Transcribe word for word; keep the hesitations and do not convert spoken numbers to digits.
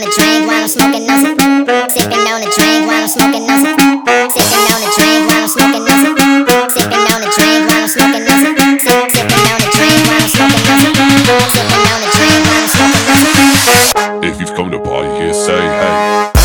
a drink while I'm smoking nothing. Sipping on a drink while I'm smoking nothing. Sipping on a drink while I'm smoking nothing. Sipping on a drink while I'm smoking nothing. Sipping on a drink while I'm smoking nothing. Sipping on a drink while I'm smoking nothing. If you've come to party here, say hey.